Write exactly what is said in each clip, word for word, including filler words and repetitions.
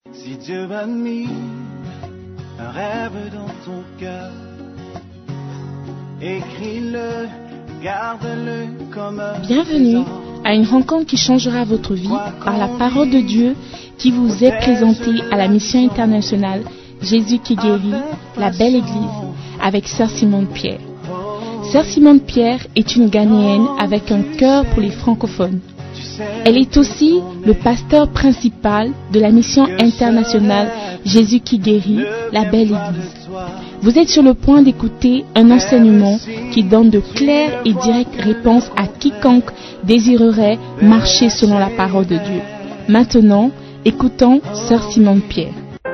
Si Dieu a mis un rêve dans ton cœur, écris-le, garde-le comme un Bienvenue à une rencontre qui changera votre vie par la parole de Dieu qui vous est présentée à la mission internationale Jésus qui guérit, la belle église, avec Sœur Simone Pierre. Sœur Simone Pierre est une Ghanéenne avec un cœur pour les francophones. Elle est aussi le pasteur principal de la mission internationale Jésus qui guérit, la belle église. Vous êtes sur le point d'écouter un enseignement qui donne de claires et directes réponses à quiconque désirerait marcher selon la parole de Dieu. Maintenant, écoutons Sœur Simone Pierre.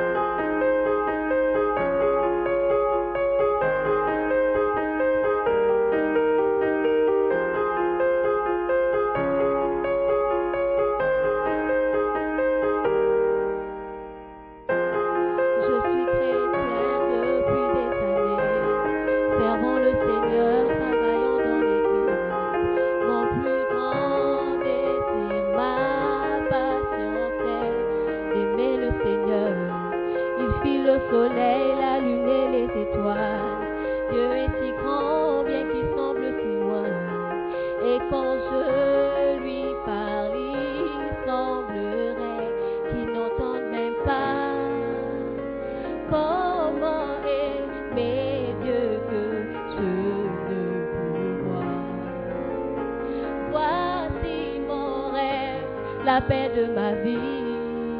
La paix de ma vie,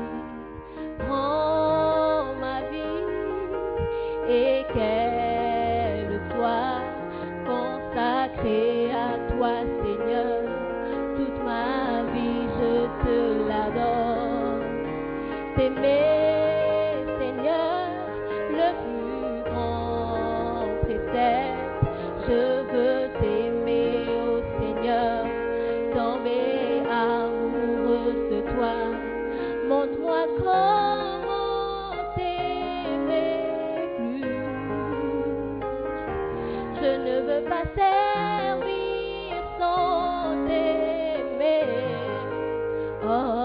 prends ma vie et qu'elle soit consacrée à toi, Seigneur. Toute ma vie, je te l'adore. T'aimer, Seigneur, le plus grand précepte. Je veux t'aimer, ô Seigneur, tomber amoureuse de toi. Montre-moi comment t'aimer plus. Je ne veux pas servir sans t'aimer. Oh.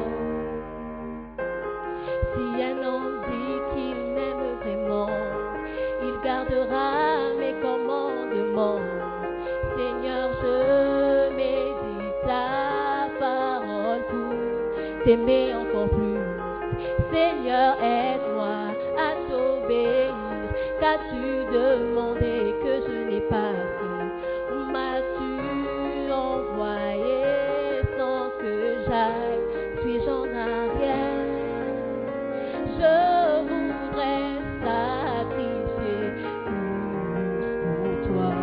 Si un homme dit qu'il m'aime vraiment, il gardera mes commandements. Seigneur, je médite ta parole pour t'aimer encore plus. Seigneur, aide-moi à t'obéir. Qu'as-tu demandé que je n'ai pas fait? Où m'as-tu envoyé sans que j'aille? Suis-je en arrière? Je voudrais sacrifier tout pour toi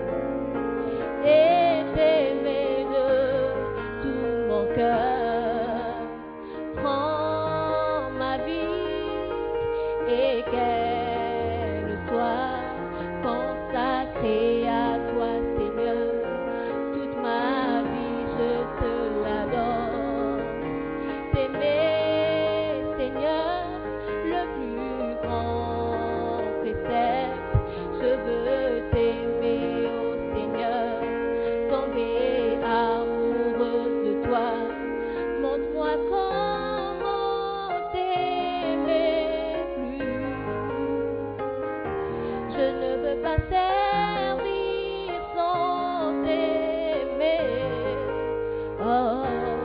et t'aimer de tout mon cœur. Prends ma vie et qu'elle soit consacrée à toi, Seigneur. Toute ma vie, je te l'adore. T'aimer, Seigneur, le plus grand précepte. Je veux t'aimer, ô Seigneur, tomber amoureuse de toi. Montre-moi comment t'aimer plus. Je ne veux pas servir sans t'aimer. Oh.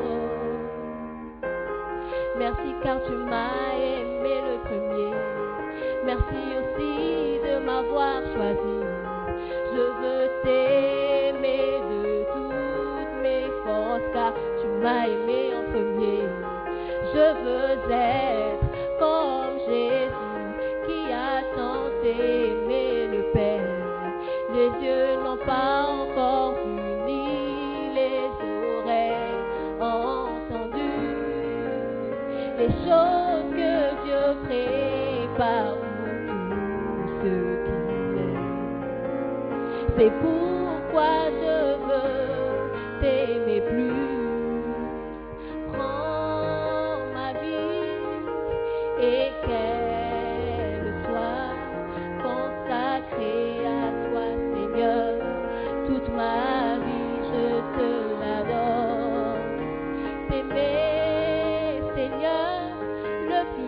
Merci car tu m'as aimé le premier. Merci aussi de m'avoir choisi. Je veux t'aimer de toutes mes forces car tu m'as aimé en premier. Je veux être comme Jésus qui a tant aimé le Père. Les yeux n'ont pas encore vu ni les oreilles entendu les choses que Dieu prépare pour tous ceux qui l'aiment. C'est pourquoi je veux t'aimer plus. Prends ma vie et qu'elle soit consacrée à toi, Seigneur. Toute ma vie, je te l'adore. T'aimer, Seigneur, le plus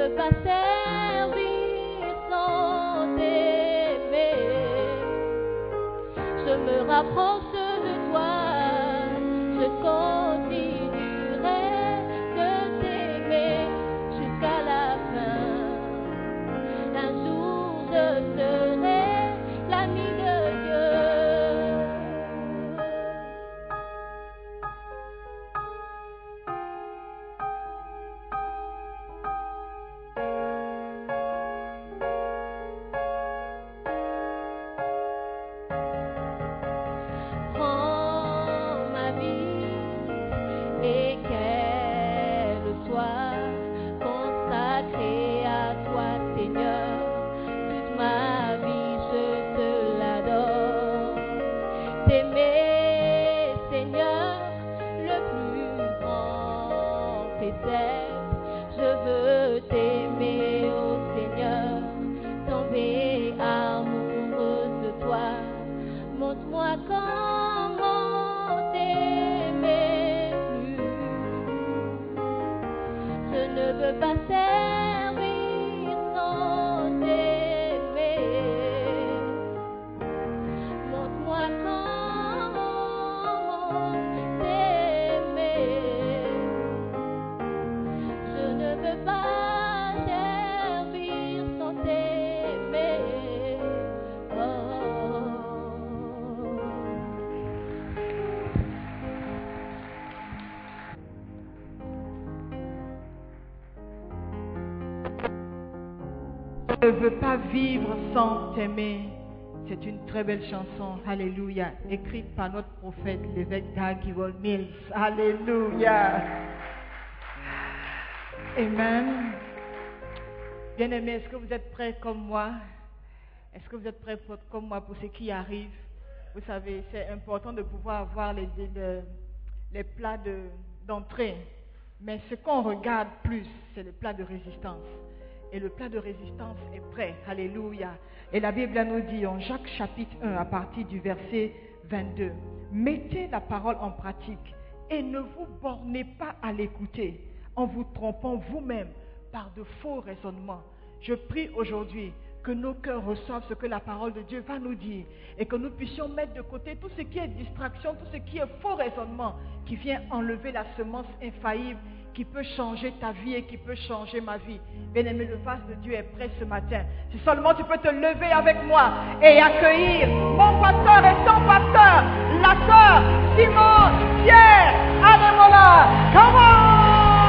veux pas servir sans t'aimer. Je me rapproche de toi, je continuerai de t'aimer jusqu'à la fin. Un jour je serai l'ami de Dieu. Je ne veux pas vivre sans t'aimer. C'est une très belle chanson, alléluia, écrite par notre prophète, l'évêque Dag Heward-Mills. Alléluia. Amen. Bien-aimés, est-ce que vous êtes prêts comme moi? Est-ce que vous êtes prêts pour, comme moi pour ce qui arrive? Vous savez, c'est important de pouvoir avoir les, les, les plats de, d'entrée. Mais ce qu'on regarde plus, c'est le plat de résistance. Et le plat de résistance est prêt. Alléluia. Et la Bible nous dit en Jacques chapitre un, à partir du verset vingt-deux, mettez la parole en pratique et ne vous bornez pas à l'écouter en vous trompant vous-même par de faux raisonnements. Je prie aujourd'hui que nos cœurs reçoivent ce que la parole de Dieu va nous dire et que nous puissions mettre de côté tout ce qui est distraction, tout ce qui est faux raisonnement qui vient enlever la semence infaillible qui peut changer ta vie et qui peut changer ma vie. Bien-aimé, le vase de Dieu est prêt ce matin. Si seulement tu peux te lever avec moi et accueillir mon pasteur et ton pasteur, la sœur Simone Pierre Ademola. Come on!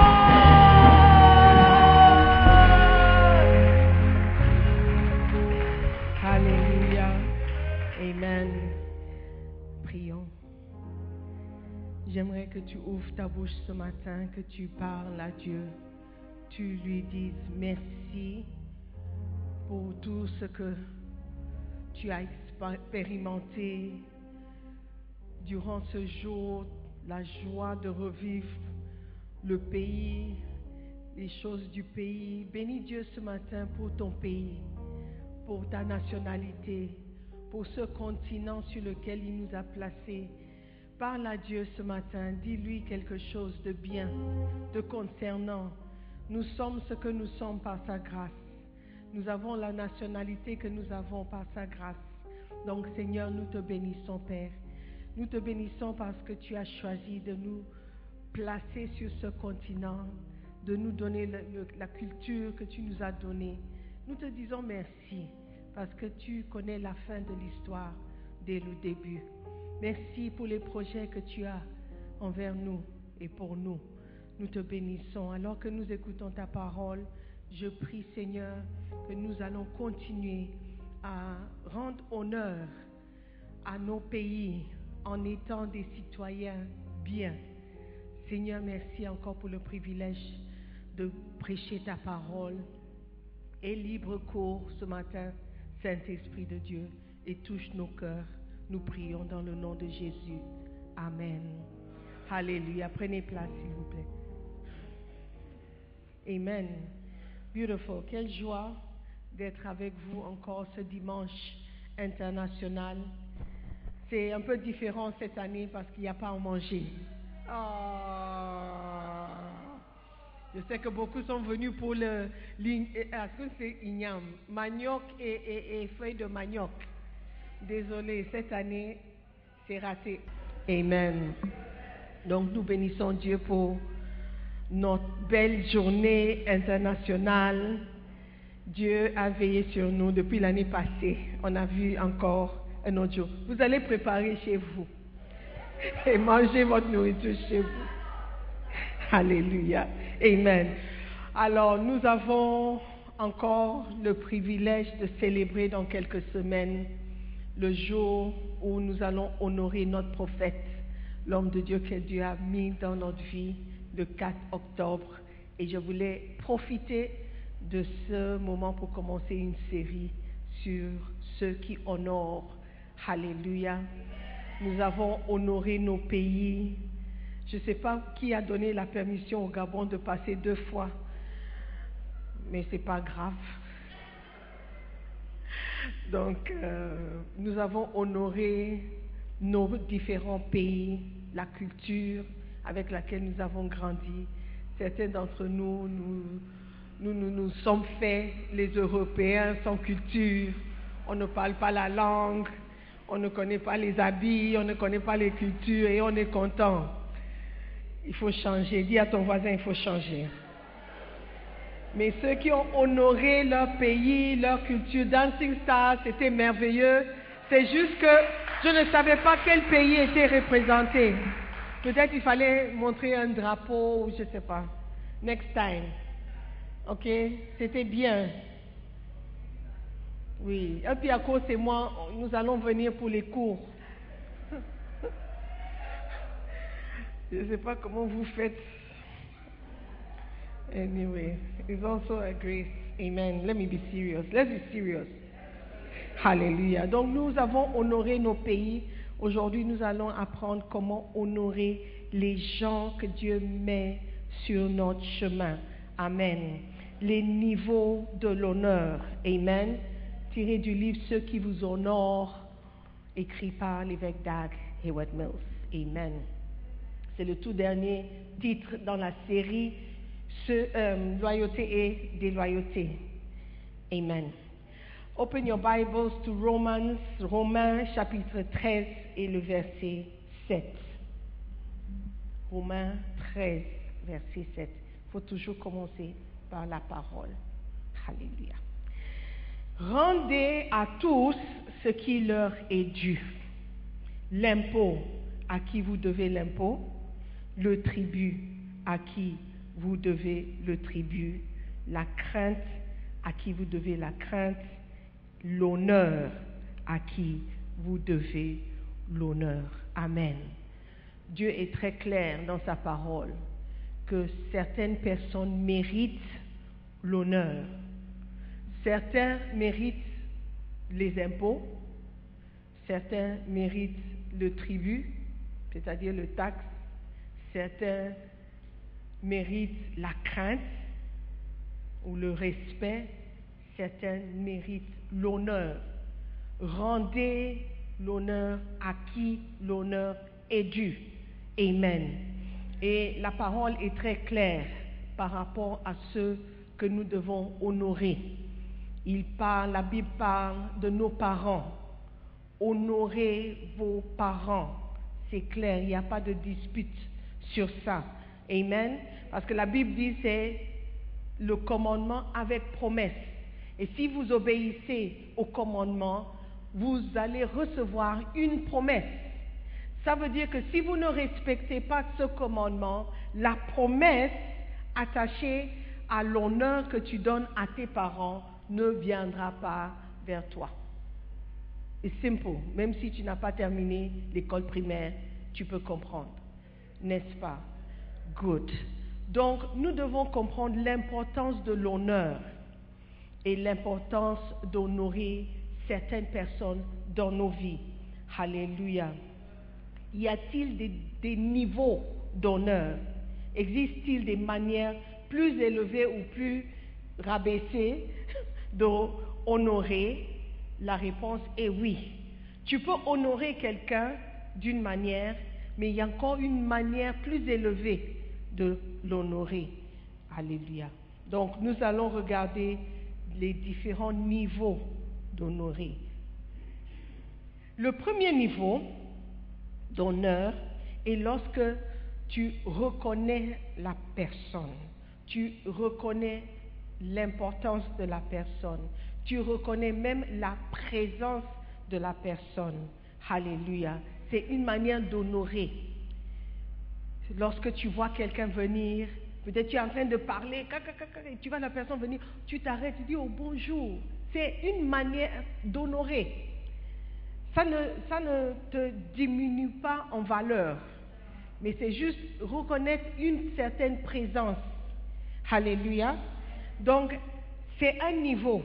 Alléluia. Amen. Prions. J'aimerais que tu ouvres ta bouche ce matin, que tu parles à Dieu. Tu lui dises merci pour tout ce que tu as expérimenté durant ce jour, la joie de revivre le pays, les choses du pays. Bénis Dieu ce matin pour ton pays, pour ta nationalité, pour ce continent sur lequel il nous a placés. Parle à Dieu ce matin, dis-lui quelque chose de bien, de concernant. Nous sommes ce que nous sommes par sa grâce. Nous avons la nationalité que nous avons par sa grâce. Donc Seigneur, nous te bénissons Père. Nous te bénissons parce que tu as choisi de nous placer sur ce continent, de nous donner le, le, la culture que tu nous as donnée. Nous te disons merci parce que tu connais la fin de l'histoire dès le début. Merci pour les projets que tu as envers nous et pour nous. Nous te bénissons. Alors que nous écoutons ta parole, je prie Seigneur que nous allons continuer à rendre honneur à nos pays en étant des citoyens bien. Seigneur, merci encore pour le privilège de prêcher ta parole. Et libre cours ce matin, Saint-Esprit de Dieu, et touche nos cœurs. Nous prions dans le nom de Jésus. Amen. Alléluia. Prenez place, s'il vous plaît. Amen. Beautiful. Quelle joie d'être avec vous encore ce dimanche international. C'est un peu différent cette année parce qu'il n'y a pas à manger. Oh. Je sais que beaucoup sont venus pour le... Est-ce que c'est igname? Manioc et, et, et feuilles de manioc. Désolé, cette année, c'est raté. Amen. Donc nous bénissons Dieu pour notre belle journée internationale. Dieu a veillé sur nous depuis l'année passée. On a vu encore un autre jour. Vous allez préparer chez vous et manger votre nourriture chez vous. Alléluia. Amen. Alors, nous avons encore le privilège de célébrer dans quelques semaines le jour où nous allons honorer notre prophète, l'homme de Dieu que Dieu a mis dans notre vie le quatre octobre. Et je voulais profiter de ce moment pour commencer une série sur ceux qui honorent. Alléluia. Nous avons honoré nos pays. Je ne sais pas qui a donné la permission au Gabon de passer deux fois, mais ce n'est pas grave. Donc, euh, nous avons honoré nos différents pays, la culture avec laquelle nous avons grandi. Certains d'entre nous, nous, nous, nous, nous sommes faits, les Européens, sans culture. On ne parle pas la langue, on ne connaît pas les habits, on ne connaît pas les cultures et on est content. Il faut changer. Dis à ton voisin, il faut changer. Mais ceux qui ont honoré leur pays, leur culture, Dancing Stars, c'était merveilleux. C'est juste que je ne savais pas quel pays était représenté. Peut-être il fallait montrer un drapeau, ou je ne sais pas. Next time. Ok? C'était bien. Oui. Et puis à cause et moi, nous allons venir pour les cours. Je ne sais pas comment vous faites. Anyway, it's also a grace. Amen. Let me be serious. Let's be serious. Hallelujah. Donc nous avons honoré nos pays. Aujourd'hui, nous allons apprendre comment honorer les gens que Dieu met sur notre chemin. Amen. Les niveaux de l'honneur. Amen. Tiré du livre Ceux qui vous honorent, écrit par l'évêque Dag Heward-Mills. Amen. C'est le tout dernier titre dans la série Ce, euh, Loyauté et déloyauté. Amen. Open your Bibles to Romans, Romains chapitre treize et le verset sept. Romains treize, verset sept. Il faut toujours commencer par la parole. Alléluia. Rendez à tous ce qui leur est dû. L'impôt, à qui vous devez l'impôt. Le tribut, à qui vous devez le tribut. La crainte, à qui vous devez la crainte. L'honneur, à qui vous devez l'honneur. Amen. Dieu est très clair dans sa parole que certaines personnes méritent l'honneur. Certains méritent les impôts, certains méritent le tribut, c'est-à-dire le taxe, certains méritent la crainte ou le respect, certains méritent l'honneur. Rendez l'honneur à qui l'honneur est dû. Amen. Et la parole est très claire par rapport à ceux que nous devons honorer. Il parle, la Bible parle de nos parents. Honorez vos parents. C'est clair, il n'y a pas de dispute sur ça. Amen. Parce que la Bible dit c'est le commandement avec promesse. Et si vous obéissez au commandement, vous allez recevoir une promesse. Ça veut dire que si vous ne respectez pas ce commandement, la promesse attachée à l'honneur que tu donnes à tes parents ne viendra pas vers toi. C'est simple. Même si tu n'as pas terminé l'école primaire, tu peux comprendre. N'est-ce pas? Good. Donc, nous devons comprendre l'importance de l'honneur et l'importance d'honorer certaines personnes dans nos vies. Alléluia. Y a-t-il des, des niveaux d'honneur? Existe-t-il des manières plus élevées ou plus rabaissées d'honorer? La réponse est oui. Tu peux honorer quelqu'un d'une manière, mais il y a encore une manière plus élevée de l'honorer. Alléluia. Donc, nous allons regarder les différents niveaux d'honorer. Le premier niveau d'honneur est lorsque tu reconnais la personne, tu reconnais l'importance de la personne, tu reconnais même la présence de la personne. Alléluia. C'est une manière d'honorer. Lorsque tu vois quelqu'un venir, peut-être tu es en train de parler, et tu vois la personne venir, tu t'arrêtes, tu dis oh bonjour. C'est une manière d'honorer. Ça ne, ça ne te diminue pas en valeur, mais c'est juste reconnaître une certaine présence. Alléluia. Donc, c'est un niveau.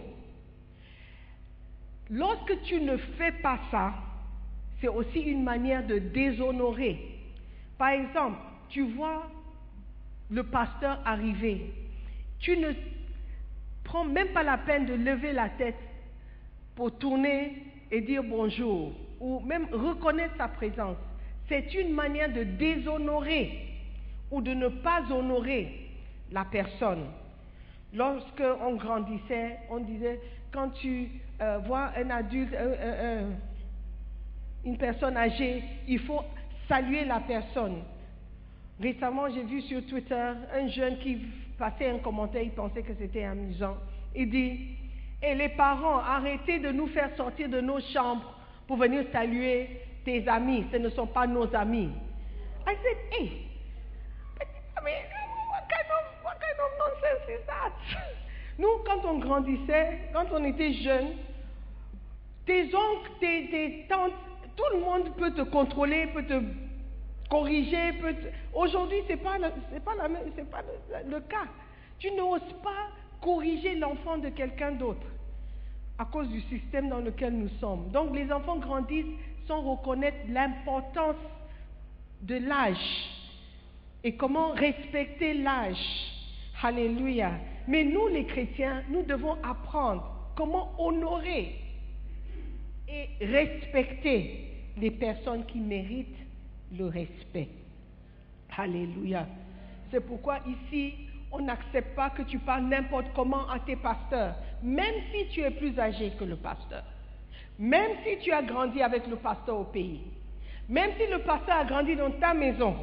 Lorsque tu ne fais pas ça, c'est aussi une manière de déshonorer. Par exemple, tu vois le pasteur arriver, tu ne prends même pas la peine de lever la tête pour tourner et dire bonjour, ou même reconnaître sa présence. C'est une manière de déshonorer ou de ne pas honorer la personne. Lorsque on grandissait, on disait, quand tu euh, vois un adulte, euh, euh, euh, une personne âgée, il faut saluer la personne. Récemment, j'ai vu sur Twitter un jeune qui passait un commentaire, il pensait que c'était amusant. Il dit, et les parents, arrêtez de nous faire sortir de nos chambres pour venir saluer tes amis, ce ne sont pas nos amis. I said, hey, I mean, what kind of, what kind of nonsense is that? Nous, quand on grandissait, quand on était jeunes, tes oncles, tes, tes tantes, tout le monde peut te contrôler, peut te corriger. Peut te... Aujourd'hui, ce n'est pas, le, c'est pas, la, c'est pas le, le cas. Tu n'oses pas corriger l'enfant de quelqu'un d'autre à cause du système dans lequel nous sommes. Donc, les enfants grandissent sans reconnaître l'importance de l'âge et comment respecter l'âge. Alléluia. Mais nous, les chrétiens, nous devons apprendre comment honorer et respecter les personnes qui méritent le respect. Alléluia. C'est pourquoi ici, on n'accepte pas que tu parles n'importe comment à tes pasteurs, même si tu es plus âgé que le pasteur, même si tu as grandi avec le pasteur au pays, même si le pasteur a grandi dans ta maison.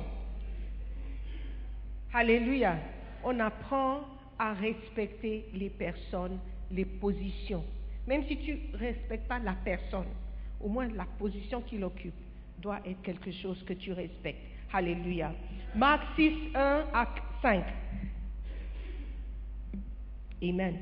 Alléluia. On apprend à respecter les personnes, les positions. Même si tu ne respectes pas la personne, au moins la position qu'il occupe doit être quelque chose que tu respectes. Alléluia. Marc six, un à cinq. Amen.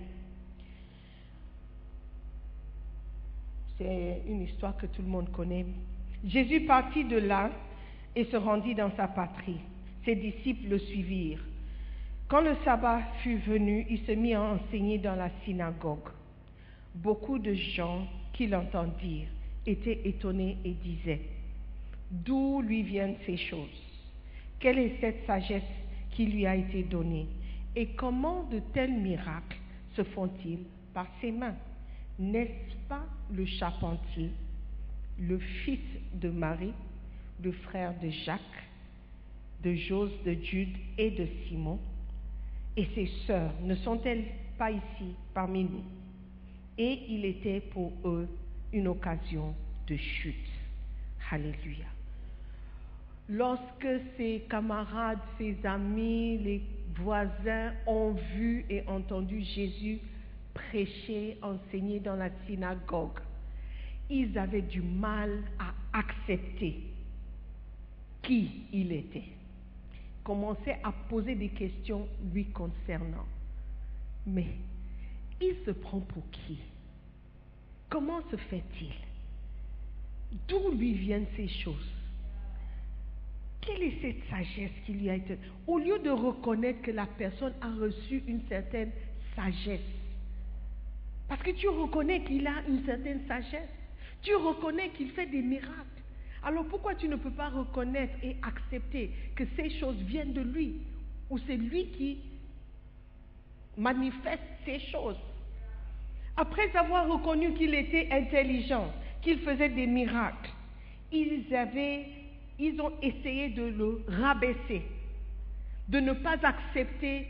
C'est une histoire que tout le monde connaît. Jésus partit de là et se rendit dans sa patrie. Ses disciples le suivirent. Quand le sabbat fut venu, il se mit à enseigner dans la synagogue. Beaucoup de gens qui l'entendirent étaient étonnés et disaient, d'où lui viennent ces choses? Quelle est cette sagesse qui lui a été donnée? Et comment de tels miracles se font-ils par ses mains? N'est-ce pas le charpentier, le fils de Marie, le frère de Jacques, de Jose, de Jude et de Simon? Et ses sœurs ne sont-elles pas ici parmi nous? Et il était pour eux une occasion de chute. Alléluia. Lorsque ses camarades, ses amis, les voisins ont vu et entendu Jésus prêcher, enseigner dans la synagogue, ils avaient du mal à accepter qui il était. Commençaient à poser des questions lui concernant. Mais il se prend pour qui? Comment se fait-il? D'où lui viennent ces choses? Quelle est cette sagesse qui lui a été... Au lieu de reconnaître que la personne a reçu une certaine sagesse, parce que tu reconnais qu'il a une certaine sagesse, tu reconnais qu'il fait des miracles, alors pourquoi tu ne peux pas reconnaître et accepter que ces choses viennent de lui, ou c'est lui qui manifeste ces choses? Après avoir reconnu qu'il était intelligent, qu'il faisait des miracles, ils avaient, ils ont essayé de le rabaisser, de ne pas accepter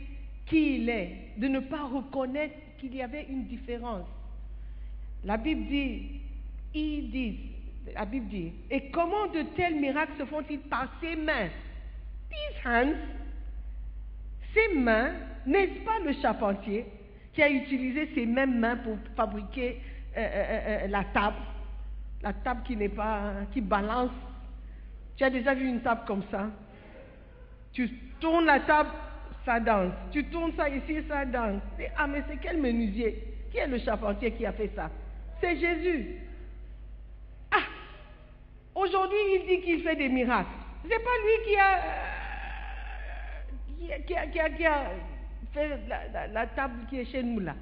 qui il est, de ne pas reconnaître qu'il y avait une différence. La Bible dit, ils disent, la Bible dit, et comment de tels miracles se font-ils par ses mains? These hands, ses mains, n'est-ce pas le charpentier qui a utilisé ses mêmes mains pour fabriquer euh, euh, euh, la table, la table qui n'est pas, qui balance. Tu as déjà vu une table comme ça? Tu tournes la table, ça danse. Tu tournes ça ici, ça danse. Et, ah, mais c'est quel menuisier? Qui est le charpentier qui a fait ça? C'est Jésus. Ah! Aujourd'hui, il dit qu'il fait des miracles. C'est pas lui qui a, qui a, qui a, qui a, qui a fait la, la, la table qui est chez nous là.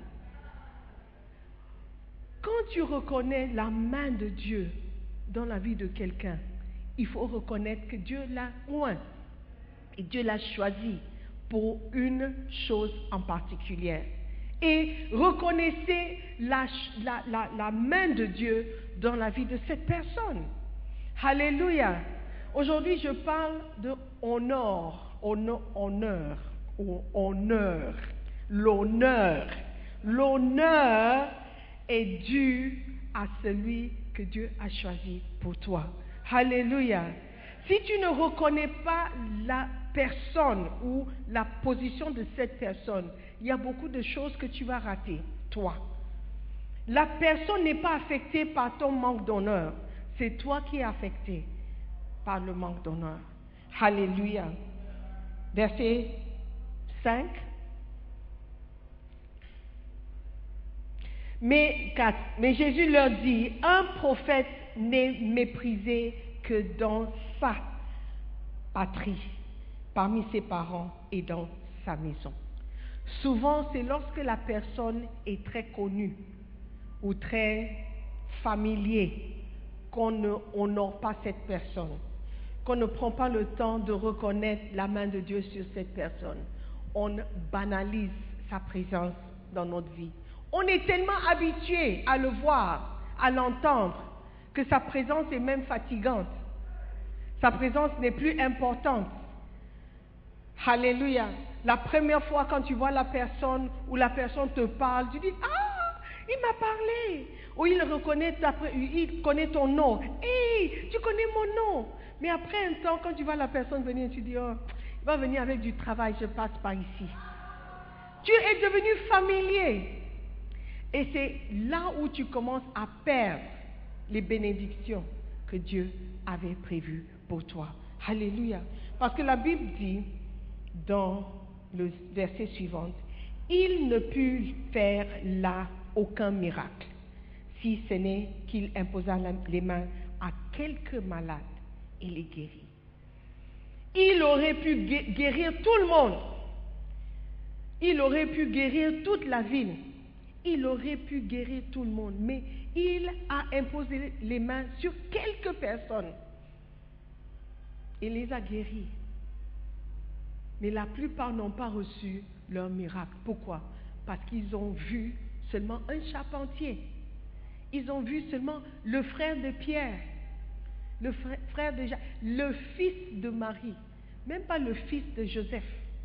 Quand tu reconnais la main de Dieu dans la vie de quelqu'un, il faut reconnaître que Dieu l'a oint et Dieu l'a choisi pour une chose en particulier. Et reconnaissez la, la, la, la main de Dieu dans la vie de cette personne. Alléluia. Aujourd'hui, je parle de honneur, honneur, honneur, ou honneur, l'honneur. L'honneur est dû à celui que Dieu a choisi pour toi. Alléluia. Si tu ne reconnais pas la personne ou la position de cette personne, il y a beaucoup de choses que tu vas rater, toi. La personne n'est pas affectée par ton manque d'honneur. C'est toi qui es affecté par le manque d'honneur. Alléluia. Verset cinq. Mais, quatre. Mais Jésus leur dit, un prophète n'est méprisé que dans sa patrie, parmi ses parents et dans sa maison. Souvent, c'est lorsque la personne est très connue ou très familier qu'on ne honore pas cette personne, qu'on ne prend pas le temps de reconnaître la main de Dieu sur cette personne. On banalise sa présence dans notre vie. On est tellement habitué à le voir, à l'entendre, que sa présence est même fatigante. Sa présence n'est plus importante. Alléluia. La première fois quand tu vois la personne ou la personne te parle, tu dis, ah, il m'a parlé. Ou il reconnaît, ta, il connaît ton nom. Hé, tu connais mon nom. Mais après un temps, quand tu vois la personne venir, tu dis, oh, il va venir avec du travail, je passe par ici. Tu es devenu familier. Et c'est là où tu commences à perdre les bénédictions que Dieu avait prévues pour toi. Alléluia. Parce que la Bible dit, dans le verset suivant, il ne put faire là aucun miracle, si ce n'est qu'il imposa les mains à quelques malades et les guérit. Il aurait pu guérir tout le monde. Il aurait pu guérir toute la ville. Il aurait pu guérir tout le monde. Mais il a imposé les mains sur quelques personnes. Il les a guéris. Mais la plupart n'ont pas reçu leur miracle. Pourquoi? Parce qu'ils ont vu seulement un charpentier. Ils ont vu seulement le frère de Pierre, le frère de Jacques, le fils de Marie, même pas le fils de Joseph.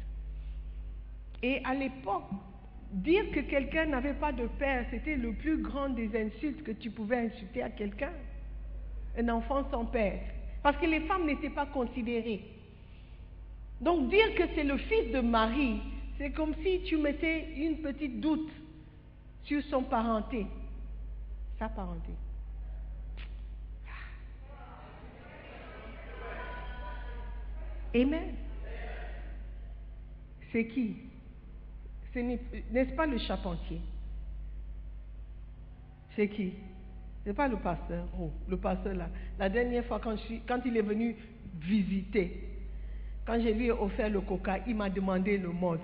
Et à l'époque, dire que quelqu'un n'avait pas de père, c'était le plus grand des insultes que tu pouvais insulter à quelqu'un. Un enfant sans père. Parce que les femmes n'étaient pas considérées. Donc dire que c'est le fils de Marie, c'est comme si tu mettais une petite doute sur son parenté. Sa parenté. Amen. C'est qui? Ce n'est-ce pas le charpentier? C'est qui? Ce n'est pas le pasteur. Oh, le pasteur là. La dernière fois quand, je suis, quand il est venu visiter, quand je lui ai offert le coca, il m'a demandé le malt.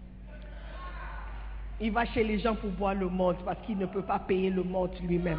Il va chez les gens pour boire le malt parce qu'il ne peut pas payer le malt lui-même.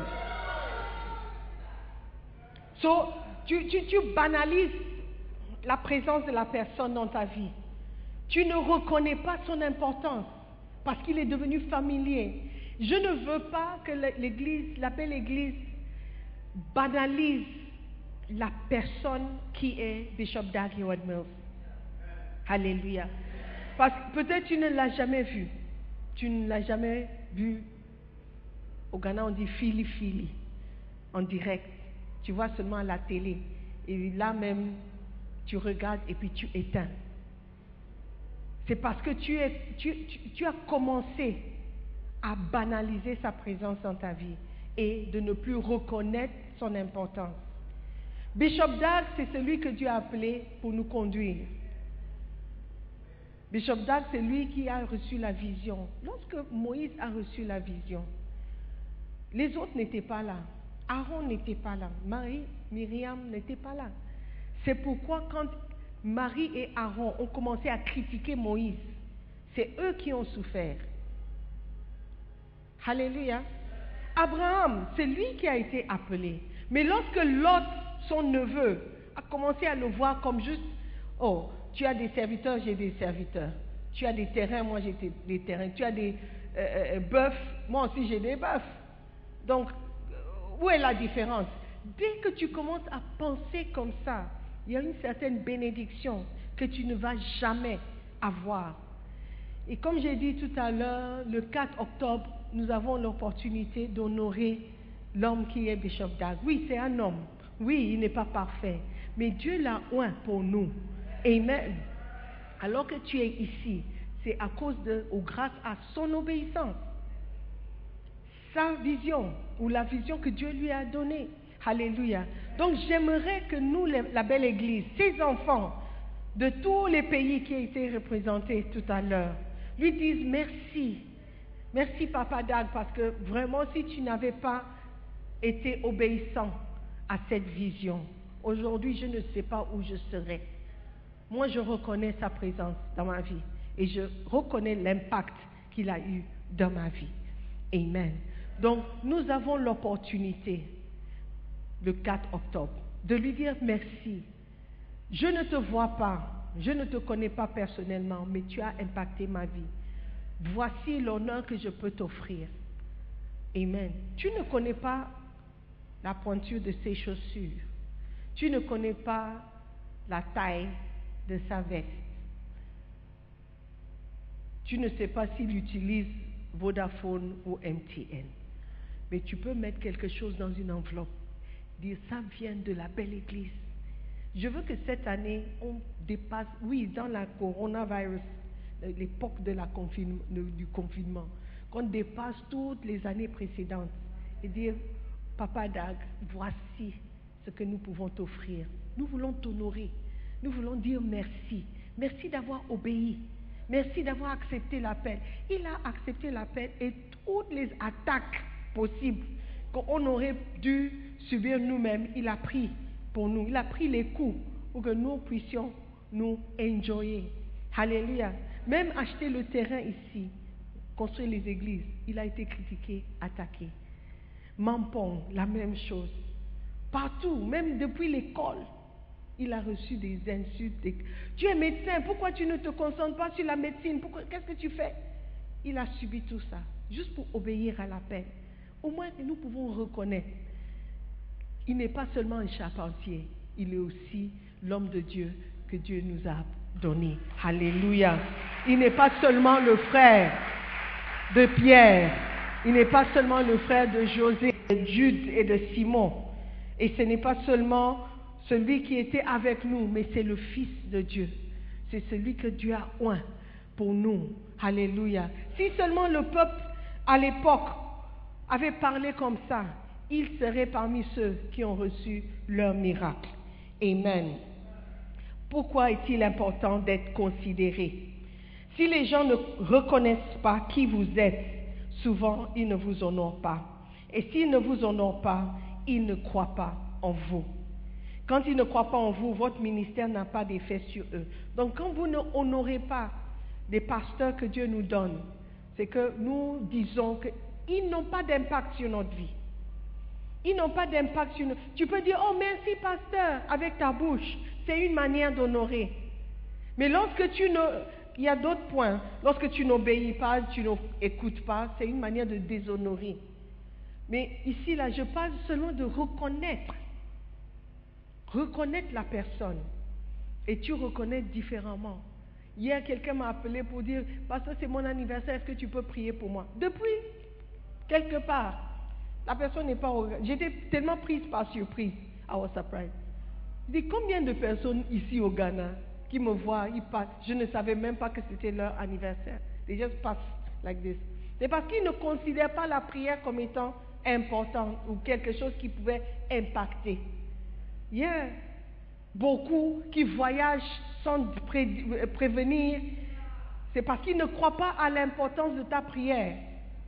So, tu, tu, tu banalises la présence de la personne dans ta vie. Tu ne reconnais pas son importance parce qu'il est devenu familier. Je ne veux pas que l'Église, la belle Église, banalise la personne qui est Bishop Dag Heward-Mills. Alléluia. Parce que peut-être tu ne l'as jamais vu. Tu ne l'as jamais vu. Au Ghana, on dit fili fili, en direct. Tu vois seulement à la télé. Et là même, tu regardes et puis tu éteins. C'est parce que tu, es, tu, tu, tu as commencé à banaliser sa présence dans ta vie et de ne plus reconnaître son importance. Bishop Dag, c'est celui que Dieu a appelé pour nous conduire. Bishop Dag, c'est lui qui a reçu la vision. Lorsque Moïse a reçu la vision, les autres n'étaient pas là. Aaron n'était pas là. Marie, Myriam n'était pas là. C'est pourquoi quand Marie et Aaron ont commencé à critiquer Moïse, c'est eux qui ont souffert. Alléluia. Abraham, c'est lui qui a été appelé. Mais lorsque Lot, son neveu, a commencé à le voir comme juste, oh, tu as des serviteurs, j'ai des serviteurs. Tu as des terrains, moi j'ai des terrains. Tu as des euh, euh, bœufs, moi aussi j'ai des bœufs. Donc, où est la différence? Dès que tu commences à penser comme ça, il y a une certaine bénédiction que tu ne vas jamais avoir. Et comme j'ai dit tout à l'heure, le quatre octobre, nous avons l'opportunité d'honorer l'homme qui est Bishop Dag. Oui, c'est un homme. Oui, il n'est pas parfait. Mais Dieu l'a oint pour nous. Amen. Alors que tu es ici, c'est à cause de, ou grâce à son obéissance. Sa vision, ou la vision que Dieu lui a donnée. Alléluia. Donc j'aimerais que nous, la belle Église, ces enfants de tous les pays qui ont été représentés tout à l'heure, lui disent merci. Merci Papa Dag, parce que vraiment si tu n'avais pas été obéissant à cette vision, aujourd'hui je ne sais pas où je serais. Moi je reconnais sa présence dans ma vie et je reconnais l'impact qu'il a eu dans ma vie. Amen. Donc nous avons l'opportunité le quatre octobre de lui dire merci. Je ne te vois pas, je ne te connais pas personnellement, mais tu as impacté ma vie. Voici l'honneur que je peux t'offrir. Amen. Tu ne connais pas la pointure de ses chaussures. Tu ne connais pas la taille de sa veste. Tu ne sais pas s'il utilise Vodafone ou M T N. Mais tu peux mettre quelque chose dans une enveloppe. Dire, ça vient de la belle Église. Je veux que cette année, on dépasse, oui, dans la coronavirus, l'époque de la confine, du confinement, qu'on dépasse toutes les années précédentes et dire, Papa Dag, voici ce que nous pouvons t'offrir. Nous voulons t'honorer. Nous voulons dire merci. Merci d'avoir obéi. Merci d'avoir accepté l'appel. Il a accepté l'appel et toutes les attaques possibles qu'on aurait dû subir nous-mêmes, il a pris pour nous. Il a pris les coups pour que nous puissions nous enjoyer. Alléluia. Même acheter le terrain ici, construire les églises, il a été critiqué, attaqué. Mampong, la même chose. Partout, même depuis l'école, il a reçu des insultes. Des... Tu es médecin, pourquoi tu ne te concentres pas sur la médecine? Pourquoi... Qu'est-ce que tu fais? Il a subi tout ça, juste pour obéir à l'appel. Au moins, nous pouvons reconnaître. Il n'est pas seulement un charpentier, il est aussi l'homme de Dieu que Dieu nous a donné. Alléluia. Il n'est pas seulement le frère de Pierre, il n'est pas seulement le frère de José, de Jude et de Simon. Et ce n'est pas seulement celui qui était avec nous, mais c'est le Fils de Dieu. C'est celui que Dieu a oint pour nous. Alléluia. Si seulement le peuple à l'époque avait parlé comme ça, il serait parmi ceux qui ont reçu leur miracle. Amen. Pourquoi est-il important d'être considéré? Si les gens ne reconnaissent pas qui vous êtes, souvent ils ne vous honorent pas. Et s'ils ne vous honorent pas, ils ne croient pas en vous. Quand ils ne croient pas en vous, votre ministère n'a pas d'effet sur eux. Donc quand vous ne honorez pas les pasteurs que Dieu nous donne, c'est que nous disons qu'ils n'ont pas d'impact sur notre vie. Ils n'ont pas d'impact sur nous. Tu peux dire, oh merci pasteur, avec ta bouche. C'est une manière d'honorer. Mais lorsque tu ne... Il y a d'autres points. Lorsque tu n'obéis pas, tu n'écoutes pas, c'est une manière de déshonorer. Mais ici, là, je parle seulement de reconnaître. Reconnaître la personne. Et tu reconnais différemment. Hier, quelqu'un m'a appelé pour dire, pasteur, c'est mon anniversaire, est-ce que tu peux prier pour moi? Depuis, quelque part, la personne n'est pas au... J'étais tellement prise par surprise. I was surprised. Je dis, combien de personnes ici au Ghana qui me voient, ils passent, je ne savais même pas que c'était leur anniversaire. They just pass like this. C'est parce qu'ils ne considèrent pas la prière comme étant importante ou quelque chose qui pouvait impacter. Il y a beaucoup qui voyagent sans pré- prévenir. C'est parce qu'ils ne croient pas à l'importance de ta prière.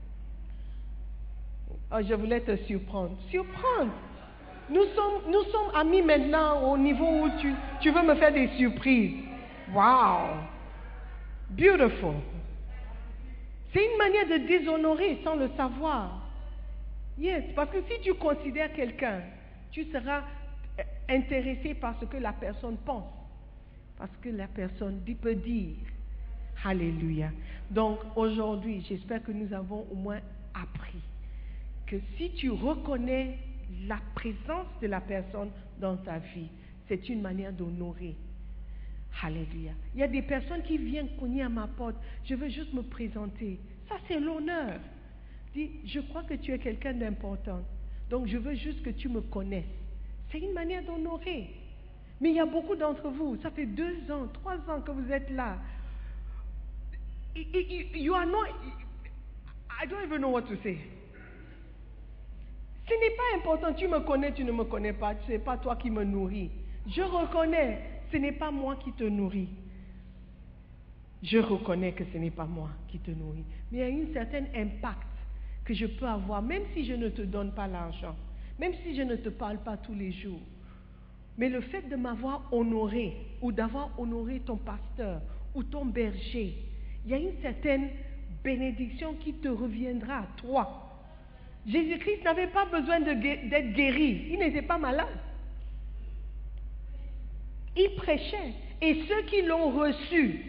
Oh, je voulais te surprendre. Surprendre. Nous sommes, nous sommes amis maintenant au niveau où tu, tu veux me faire des surprises. Wow! Beautiful. C'est une manière de déshonorer sans le savoir. Yes, parce que si tu considères quelqu'un, tu seras intéressé par ce que la personne pense. Parce que la personne peut dire. Alléluia. Donc aujourd'hui, j'espère que nous avons au moins appris que si tu reconnais la présence de la personne dans ta vie, c'est une manière d'honorer. Alléluia. Il y a des personnes qui viennent cogner à ma porte. Je veux juste me présenter. Ça, c'est l'honneur. Dis, je crois que tu es quelqu'un d'important. Donc, je veux juste que tu me connaisses. C'est une manière d'honorer. Mais il y a beaucoup d'entre vous, ça fait deux ans, trois ans que vous êtes là. You are not... I don't even know what to say. Ce n'est pas important, tu me connais, tu ne me connais pas, ce n'est pas toi qui me nourris. Je reconnais, ce n'est pas moi qui te nourris. Je reconnais que ce n'est pas moi qui te nourris. Mais il y a un certain impact que je peux avoir, même si je ne te donne pas l'argent, même si je ne te parle pas tous les jours. Mais le fait de m'avoir honoré, ou d'avoir honoré ton pasteur, ou ton berger, il y a une certaine bénédiction qui te reviendra à toi. Jésus-Christ n'avait pas besoin de, d'être guéri. Il n'était pas malade. Il prêchait. Et ceux qui l'ont reçu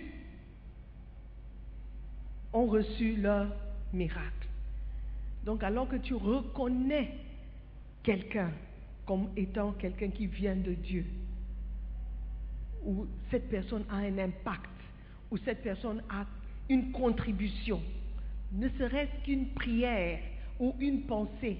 ont reçu leur miracle. Donc alors que tu reconnais quelqu'un comme étant quelqu'un qui vient de Dieu, ou cette personne a un impact, ou cette personne a une contribution, ne serait-ce qu'une prière, ou une pensée,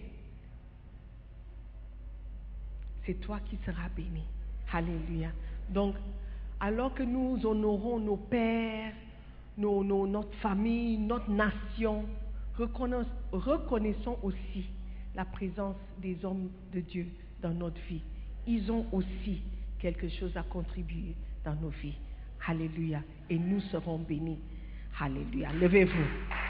c'est toi qui seras béni. Alléluia. Donc, alors que nous honorons nos pères, nos, nos, notre famille, notre nation, reconnaissons, reconnaissons aussi la présence des hommes de Dieu dans notre vie. Ils ont aussi quelque chose à contribuer dans nos vies. Alléluia. Et nous serons bénis. Alléluia. Levez-vous.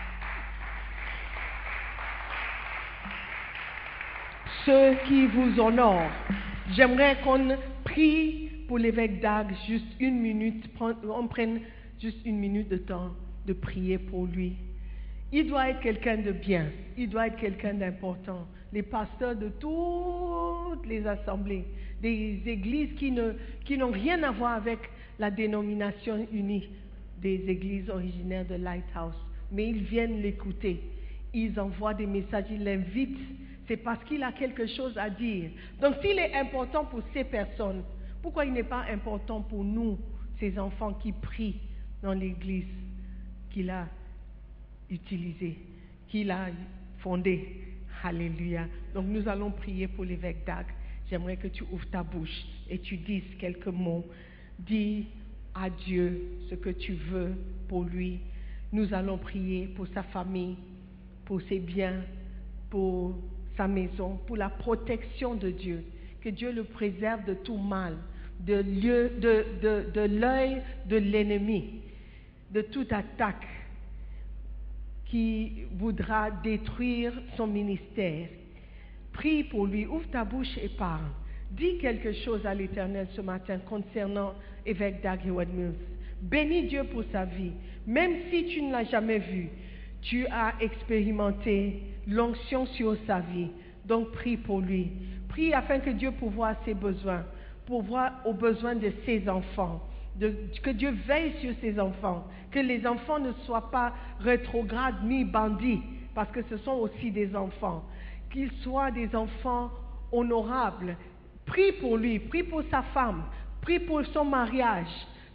Ceux qui vous honorent, j'aimerais qu'on prie pour l'évêque Dag juste une minute, on prenne juste une minute de temps de prier pour lui. Il doit être quelqu'un de bien, il doit être quelqu'un d'important. Les pasteurs de toutes les assemblées, des églises qui ne, qui n'ont rien à voir avec la dénomination unie des églises originaires de Lighthouse, mais ils viennent l'écouter, ils envoient des messages, ils l'invitent. C'est parce qu'il a quelque chose à dire. Donc s'il est important pour ces personnes, pourquoi il n'est pas important pour nous, ces enfants qui prient dans l'église qu'il a utilisée, qu'il a fondée? Alléluia. Donc nous allons prier pour l'évêque Dag. J'aimerais que tu ouvres ta bouche et tu dises quelques mots. Dis à Dieu ce que tu veux pour lui. Nous allons prier pour sa famille, pour ses biens, pour sa maison, pour la protection de Dieu, que Dieu le préserve de tout mal, de, lieu, de, de, de l'œil de l'ennemi, de toute attaque qui voudra détruire son ministère. Prie pour lui, ouvre ta bouche et parle. Dis quelque chose à l'Éternel ce matin concernant évêque Dag Heward-Mills. Bénis Dieu pour sa vie, même si tu ne l'as jamais vu. Tu as expérimenté l'onction sur sa vie. Donc prie pour lui. Prie afin que Dieu pourvoie ses besoins, pourvoie aux besoins de ses enfants. De, que Dieu veille sur ses enfants. Que les enfants ne soient pas rétrogrades ni bandits, parce que ce sont aussi des enfants. Qu'ils soient des enfants honorables. Prie pour lui, prie pour sa femme, prie pour son mariage.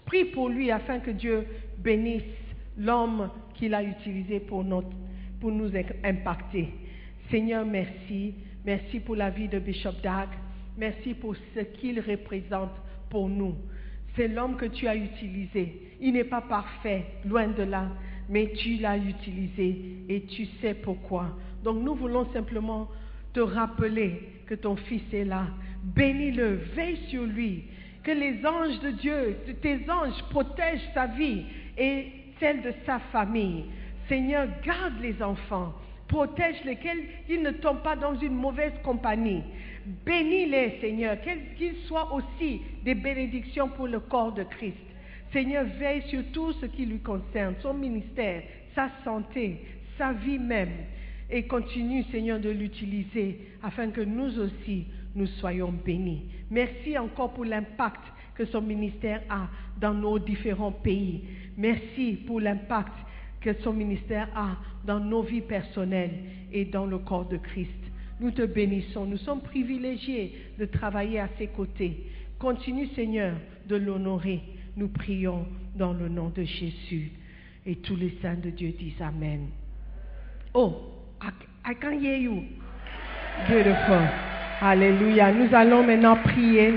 Prie pour lui afin que Dieu bénisse l'homme qu'il a utilisé pour, notre, pour nous impacter. Seigneur, merci. Merci pour la vie de Bishop Dag. Merci pour ce qu'il représente pour nous. C'est l'homme que tu as utilisé. Il n'est pas parfait, loin de là, mais tu l'as utilisé et tu sais pourquoi. Donc nous voulons simplement te rappeler que ton fils est là. Bénis-le, veille sur lui. Que les anges de Dieu, tes anges protègent sa vie et celle de sa famille. Seigneur, garde les enfants. Protège-les, qu'ils ne tombent pas dans une mauvaise compagnie. Bénis-les, Seigneur, qu'ils soient aussi des bénédictions pour le corps de Christ. Seigneur, veille sur tout ce qui lui concerne, son ministère, sa santé, sa vie même. Et continue, Seigneur, de l'utiliser afin que nous aussi, nous soyons bénis. Merci encore pour l'impact que son ministère a dans nos différents pays. Merci pour l'impact que son ministère a dans nos vies personnelles et dans le corps de Christ. Nous te bénissons. Nous sommes privilégiés de travailler à ses côtés. Continue, Seigneur, de l'honorer. Nous prions dans le nom de Jésus. Et tous les saints de Dieu disent Amen. Oh, I, I can hear you. Beautiful. Alléluia. Nous allons maintenant prier.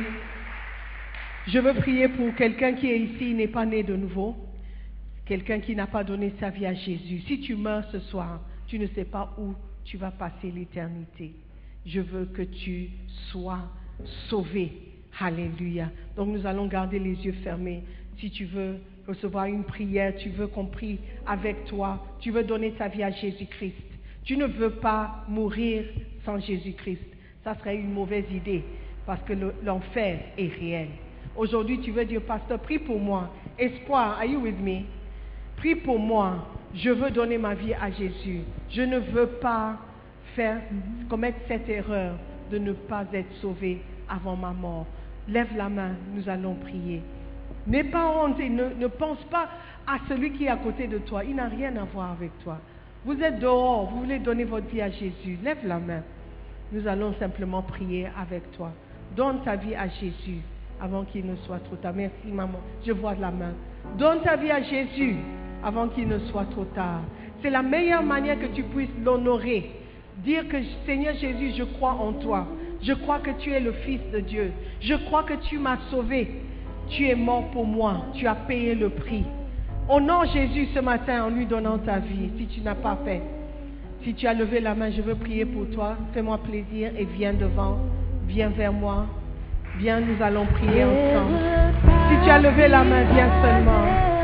Je veux prier pour quelqu'un qui est ici, n'est pas né de nouveau. Quelqu'un qui n'a pas donné sa vie à Jésus. Si tu meurs ce soir, tu ne sais pas où tu vas passer l'éternité. Je veux que tu sois sauvé. Alléluia. Donc nous allons garder les yeux fermés. Si tu veux recevoir une prière, tu veux qu'on prie avec toi, tu veux donner ta vie à Jésus-Christ. Tu ne veux pas mourir sans Jésus-Christ. Ça serait une mauvaise idée parce que le, l'enfer est réel. Aujourd'hui, tu veux dire, pasteur, prie pour moi. Espoir, are you with me? Prie pour moi. Je veux donner ma vie à Jésus. Je ne veux pas faire, commettre cette erreur de ne pas être sauvé avant ma mort. Lève la main, nous allons prier. N'aie pas honte et ne, ne pense pas à celui qui est à côté de toi. Il n'a rien à voir avec toi. Vous êtes dehors, vous voulez donner votre vie à Jésus. Lève la main. Nous allons simplement prier avec toi. Donne ta vie à Jésus avant qu'il ne soit trop tard. Merci maman, je vois de la main. Donne ta vie à Jésus avant qu'il ne soit trop tard. C'est la meilleure manière que tu puisses l'honorer. Dire que Seigneur Jésus, je crois en toi. Je crois que tu es le Fils de Dieu. Je crois que tu m'as sauvé. Tu es mort pour moi. Tu as payé le prix. Honore Jésus ce matin en lui donnant ta vie, si tu n'as pas fait. Si tu as levé la main, je veux prier pour toi. Fais-moi plaisir et viens devant. Viens vers moi. Viens, nous allons prier ensemble. Si tu as levé la main, viens seulement.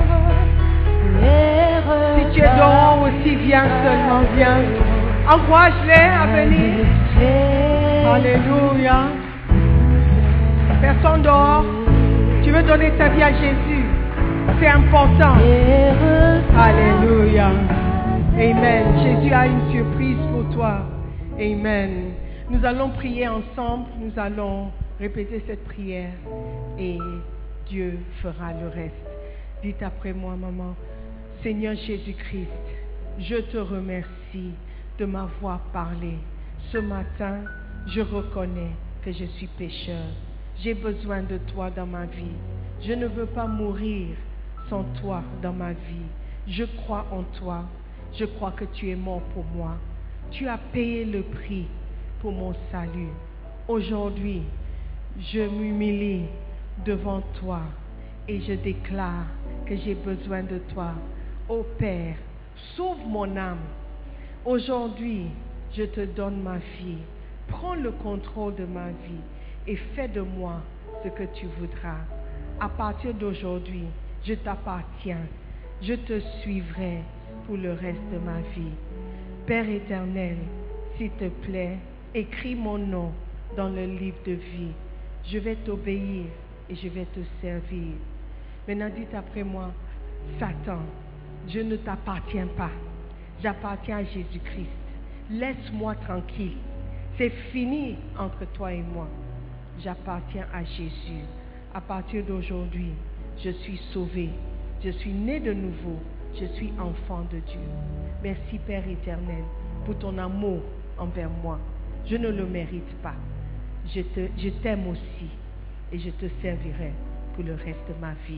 Si tu es dehors aussi, viens seulement, viens. Encourage-les à venir. Alléluia. Personne dehors. Tu veux donner ta vie à Jésus. C'est important. Alléluia. Amen. Jésus a une surprise pour toi. Amen. Nous allons prier ensemble. Nous allons répéter cette prière et Dieu fera le reste. Dites après moi, maman. Seigneur Jésus-Christ, je te remercie de m'avoir parlé. Ce matin, je reconnais que je suis pécheur. J'ai besoin de toi dans ma vie. Je ne veux pas mourir sans toi dans ma vie. Je crois en toi. Je crois que tu es mort pour moi. Tu as payé le prix pour mon salut. Aujourd'hui, je m'humilie devant toi et je déclare que j'ai besoin de toi. Ô Père, sauve mon âme. Aujourd'hui, je te donne ma vie. Prends le contrôle de ma vie et fais de moi ce que tu voudras. À partir d'aujourd'hui, je t'appartiens. Je te suivrai pour le reste de ma vie. Père éternel, s'il te plaît, écris mon nom dans le livre de vie. Je vais t'obéir et je vais te servir. Maintenant, dites après moi, Satan, je ne t'appartiens pas. J'appartiens à Jésus-Christ. Laisse-moi tranquille. C'est fini entre toi et moi. J'appartiens à Jésus. À partir d'aujourd'hui, je suis sauvé. Je suis né de nouveau. Je suis enfant de Dieu. Merci Père éternel pour ton amour envers moi. Je ne le mérite pas. Je te, je t'aime aussi et je te servirai pour le reste de ma vie.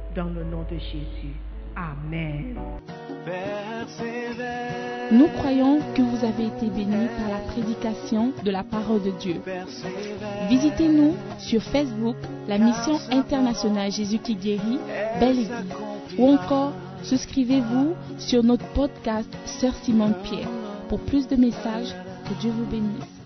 dans le nom de Jésus. Amen. Persévère. Nous croyons que vous avez été bénis par la prédication de la parole de Dieu. Persévère. Visitez-nous sur Facebook, la mission internationale Jésus qui guérit, Belle Église. Ou encore, souscrivez-vous sur notre podcast Sœur Simone Pierre. Pour plus de messages, que Dieu vous bénisse.